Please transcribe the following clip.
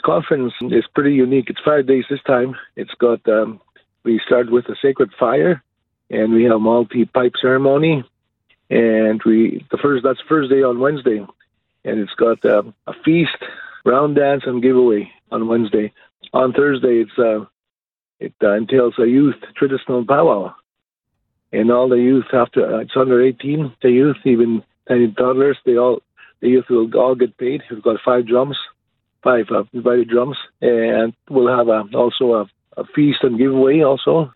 conference is pretty unique. It's 5 days this time. It's got, we start with a sacred fire, and we have multi-pipe ceremony, and that's first day on Wednesday, and it's got a feast, round dance, and giveaway on Wednesday. On Thursday, it entails a youth traditional powwow, and all the youth it's under 18. The youth, even tiny toddlers, the youth will all get paid. We've got five divided drums, and we'll have also a feast and giveaway also.